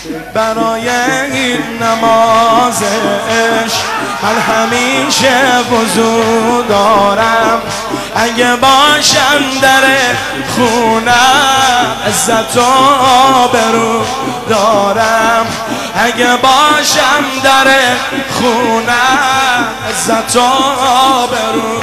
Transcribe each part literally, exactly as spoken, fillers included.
برای این نماز عشق من همیشه وضو دارم. اگه باشم در خونم عزت و آبرو دارم. اگه باشم در خونم عزت و آبرو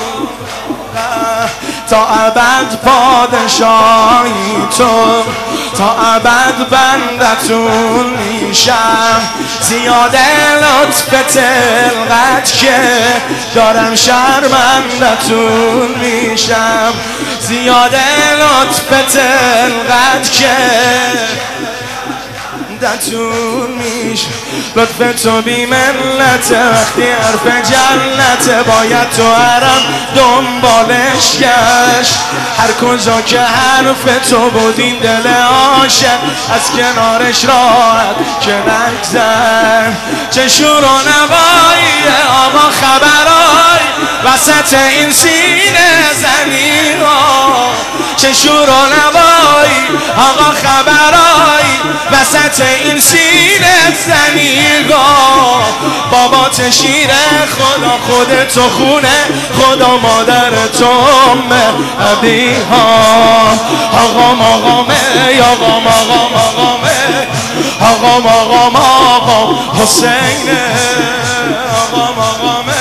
تا ابد پادشاهی تو، تا ابد بندتون میشم. زیاده لطف تلقت که دارم شرمندتون میشم. زیاده لطف تلقت که دتون میشه. لطف تو بی منت وقتی حرف جنت باید تو حرم دنبالش گشت. هر کجا که حرف تو بود این دل عاشق از کنارش راحت که نگذر. چه شور و نوایی آقا خبرای وسط این سینه زنی ها. چه شور و نوایی آقا خبرای وسط این سینه زنیگاه. بابات شیره خدا خودتو خونه خدا مادر تو امه ابیها. آقام آقامه آقام آقام آقامه آقام آقام آقام حسینه. آقام آقامه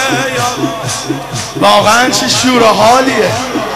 واقعا چه شور و حالیه.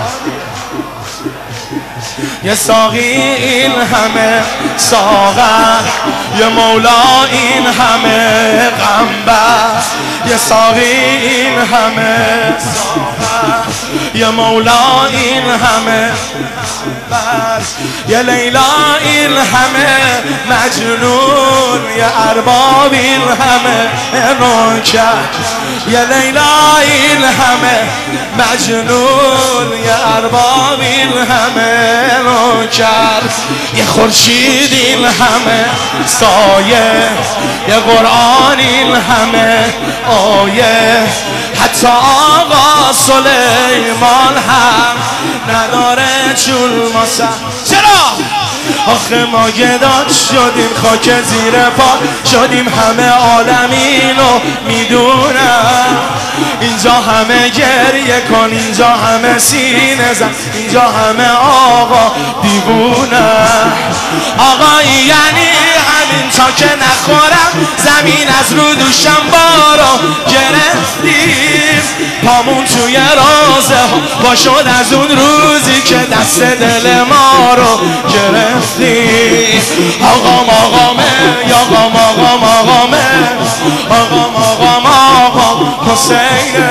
یه ساقی این همه ساغر، یه مولا این همه غنبر. یه ساقی این همه ساغر، یه مولا این همه غنبر. یه لیلا این همه مجنون، یه ارباب این همه نوکر. یه لیلا این همه مجنون، یه ارباب این همه نوکر. یه خورشید این همه سایه، یه قرآن این همه آیه. حتی آقا سلیمان هم نداره چون ما سر. چرا؟ آخه ما گداد شدیم خاک زیر پا شدیم. همه عالم اینو میدونم. اینجا همه گریه کن، اینجا همه سینه زن، اینجا همه آقا دیوونه. آقایی یعنی همین تا که نخورم زمین از رو دوشم بارو گرفتیم. پامون توی رازه ها با شد از اون روزی که دست دل ما رو گرفتیم. آقام آقامه آقام آقام آقامه آقام آقام آقام حسینه.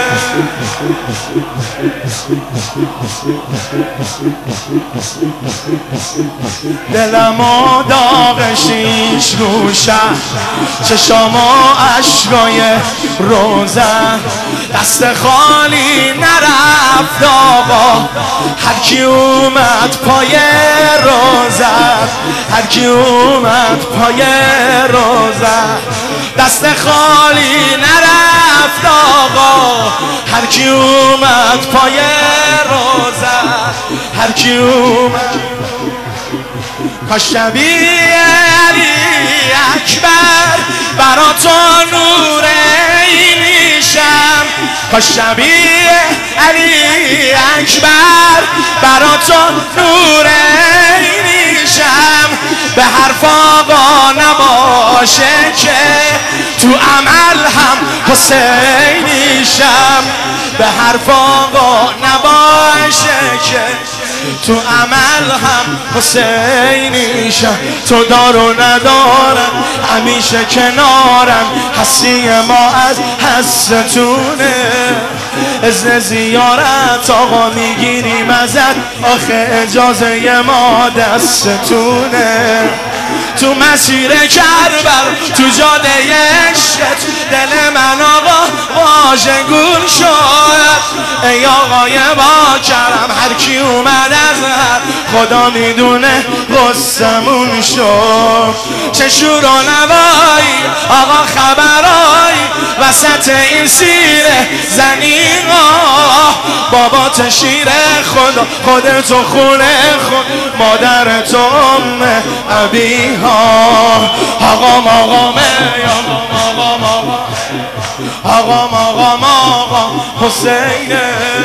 دلمو داغ شیش روشه، چشامو عشقای روزن. دست خالی نرفت آقا هر کی اومد پای روزن. هر کی اومد پای روزن. دست خالی نرفت آقا هر کی اومد پای روزن. هر کی اومد کاش شبیه علی اکبر برا تو نور عینیشم. کاش شبیه علی اکبر برا تو نور عینیشم. به حرف آقا نباشه که تو عمل هم حسینیشم. به حرف آقا نباشه که تو عمل هم حسینیشم. تو دار و ندارم همیشه کنارم. حسی ما از حستونه. اذن زیارت آقا میگیریم ازت آخه اجازه ما دستتونه. تو مسیر کربل تو جاده عشقت دل من آقا واژگون شد. ای آقای با کرم هر کی اومد از هر خدا میدونه غصمون شد. چه شور و نوایی آقا خبرایی وسط این سیره زنیقا. بابات شیره خدا خودتو خونه خود مادر تو ام ابیها. آقا مقام آقا مقام آقا مقام آقا حسینه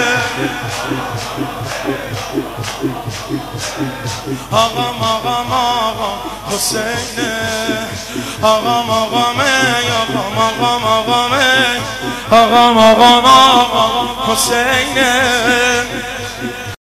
آقا مقام آقا حسینه آقا مقام آقا مقام آقا آقا مقام آقا حسینه